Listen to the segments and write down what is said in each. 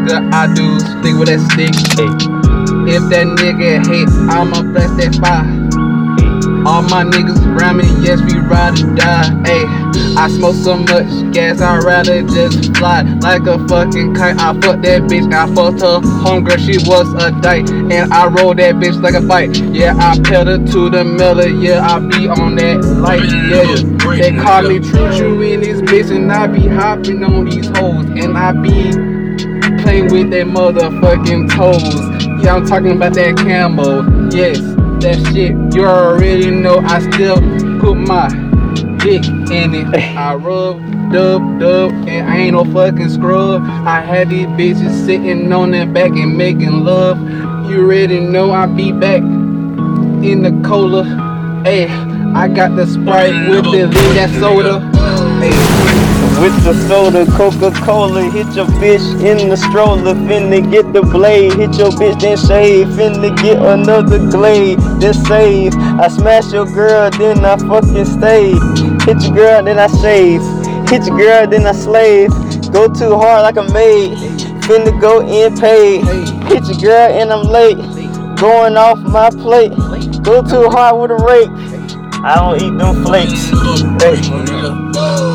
nigga, I do stick with that stick. Hey, If that nigga hate, I'ma blast that fire. All my niggas around me, yes, we ride or die. Ayy, I smoke so much gas, I'd rather just fly like a fucking kite. I fucked that bitch, I fucked her homegirl, she was a dyke. And I rolled that bitch like a bike. Yeah, I pedal to the metal, yeah, I be on that light. Yeah, they call me True in this bitch, and I be hopping on these hoes. And I be playing with that motherfucking toes. Yeah, I'm talking about that camo. Yes, that shit, you already know. I still put my dick in it. I rub, dub, and I ain't no fucking scrub. I had these bitches sitting on their back and making love. You already know I be back in the cola. Hey, I got the Sprite with the lean that soda. Hey. with the soda, Coca-Cola, hit your bitch in the stroller, finna get the blade, hit your bitch then shave, finna get another glade, then save. I smash your girl, then I fucking stay. Hit your girl, then I shave. Hit your girl, then I slave. Go too hard like a maid, finna go in paid. Hit your girl and I'm late, going off my plate. Go too hard with a rake, I don't eat them flakes. Hey.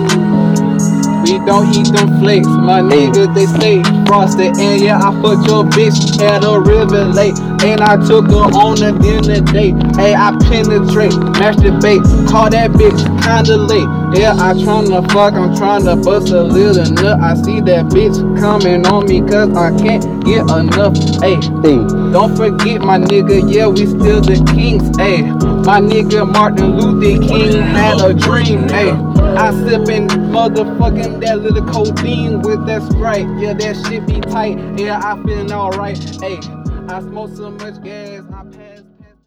We don't eat them flakes, my niggas, they stay frosted. And yeah, I fucked your bitch at a river lake. And I took her on a dinner date. Hey, I penetrate, masturbate, call that bitch kinda late. Yeah, I tryna fuck, I'm tryna bust a little nut. I see that bitch coming on me cause I can't get enough. Hey, don't forget my nigga, yeah, we still the kings. Hey, my nigga Martin Luther King had a dream. Hey, I sippin' motherfucking that little codeine with that Sprite. Yeah, that shit be tight. Yeah, I feelin' alright. Hey, I smoke so much gas.